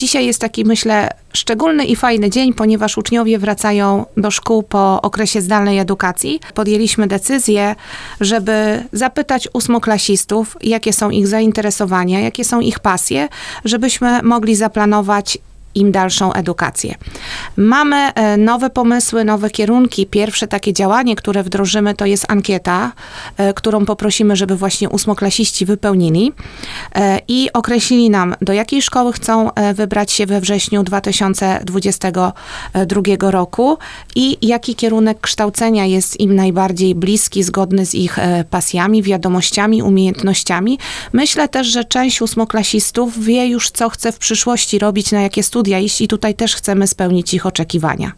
Dzisiaj jest taki, myślę, szczególny i fajny dzień, ponieważ uczniowie wracają do szkół po okresie zdalnej edukacji. Podjęliśmy decyzję, żeby zapytać ósmoklasistów, jakie są ich zainteresowania, jakie są ich pasje, żebyśmy mogli zaplanować im dalszą edukację. Mamy nowe pomysły, nowe kierunki. Pierwsze takie działanie, które wdrożymy, to jest ankieta, którą poprosimy, żeby właśnie ósmoklasiści wypełnili i określili nam, do jakiej szkoły chcą wybrać się we wrześniu 2022 roku i jaki kierunek kształcenia jest im najbardziej bliski, zgodny z ich pasjami, wiadomościami, umiejętnościami. Myślę też, że część ósmoklasistów wie już, co chce w przyszłości robić, na jakie studia iść i tutaj też chcemy spełnić ich oczekiwania.